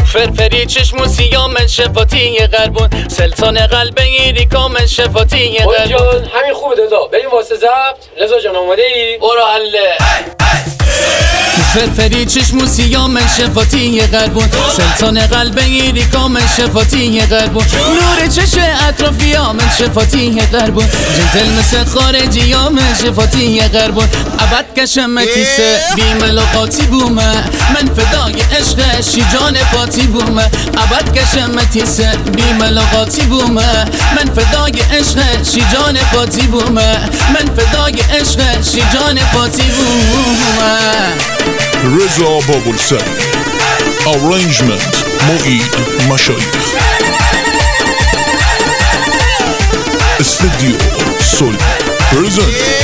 فرفری چشم و سیاه من شفاتی قربون سلطان قلب ایریکا من شفاتی قربون جان همین خوبه دادا بریم واسه ضبط. رضا جان آماده ای؟ برو حله فرفری چشم و سیاه من شفاتی قربون سلطان قلب ایریکا من شفاتی قربون نور چشم اطرافیا من شفاتی قربون جدل مثل خارجی ها من شفاتی قربون ابد کشمتی سه بی ملاقاتی بومه من فدای عشق شیجان فاتی بومه ابد کشمتی سه بی ملاقاتی بومه من فدای عشق شیجان فاتی بومه من فدای عشق شیجان فاتی بومه رضا بابالسری Arrangement معید مشایخ استودیو سول پرزنت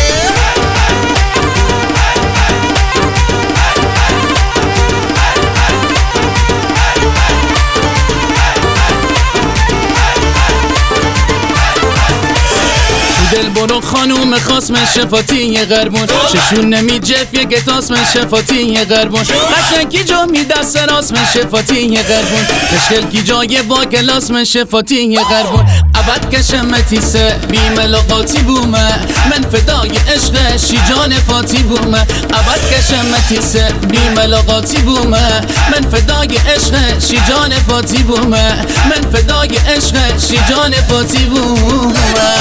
دل برو خانوم خاص من شفاتی قربون چشون نمی جف یه گتاس من شفاتی قربون قشنگی جا می دست راست من شفاتی قربون تشکل کی جای با کلاس من شفاتی قربون ابد کشمتی سه بی ملاقاتی بومه من فدای عشق شیجان فاتی بومه ابد کشمتی سه بی ملاقاتی بومه من فدای عشق شیجان فاتی بومه من فدای عشق شیجان فاتی بومه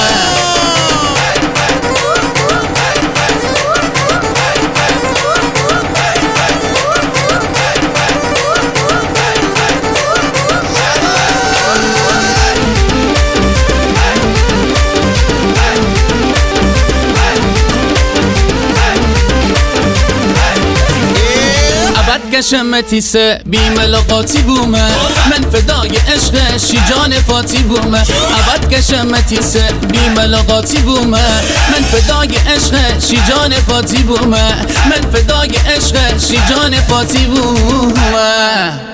کشمتی سه بی ملاقاتی بومه من فدای عشق شیجان فاتی بومه ابد کشمتی سه بی ملاقاتی بومه من فدای عشق شیجان فاتی بومه من فدای عشق شیجان فاتی بومه